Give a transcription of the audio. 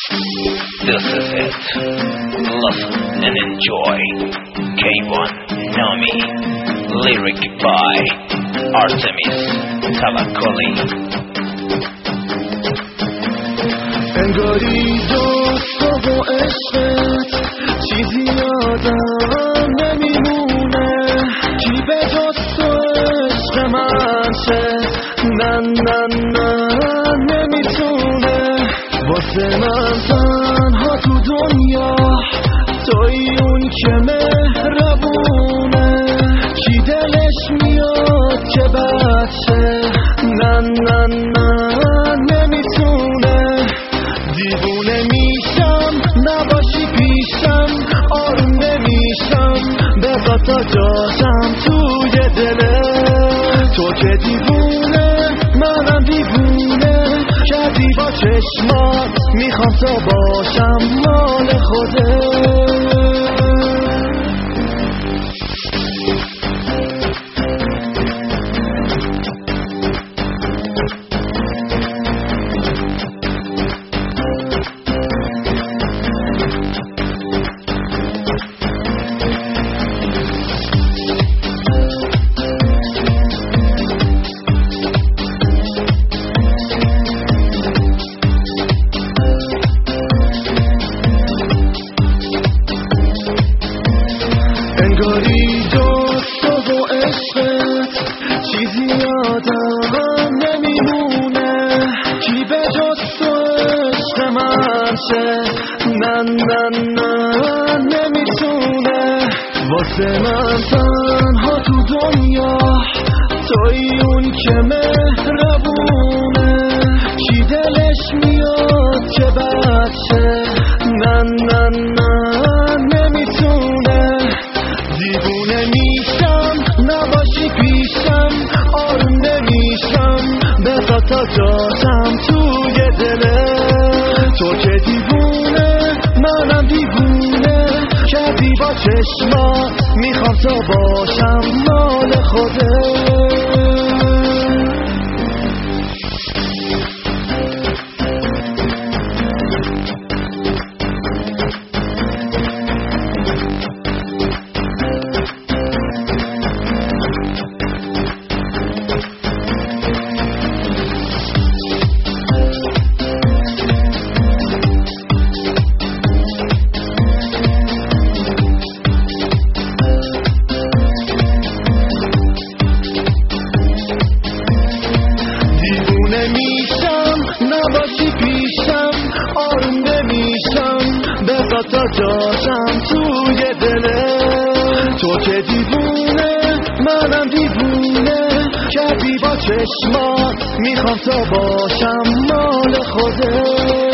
This is it. Listen and enjoy. K1 Nami. Lyric by Artemis Tavakoli. انگاری دوست و عشقت چیزی یادم نمیمونه کی به جز تو عشق من شه نه نه نه نمیتونه واسه من تنها تو دنیا توی اون که مهربونه کی دلش میاد که بد شه نه نه نه نمیتونه دیوونه میشم نباشی پیشم آروم نمیشم بذار تا جاشم توی دلت تو که دیوونه منم دیوونه کردی با چشمات میخوام تا باشم مال خودت انگاری دوست و عشقت چیزی یادم نمیمونه کی به جز تو عشق من شه نه نه نه نمیتونه واسه من تنها تو دنیا توی اون که مهربونه کی دلش میاد که بد شه نه نه نه نمیتونه دیوونه میشم نباشی پیشم آروم نمیشم بذار تا جاشم توی دلت تو که دیوونه منم دیوونه کردی با چشمات میخوام تا باشم مال خودت نباشی پیشم آروم نمیشم بذار تا جاشم توی دلت تو که دیوونه منم دیوونه کردی با چشمات میخوام تا باشم مال خودت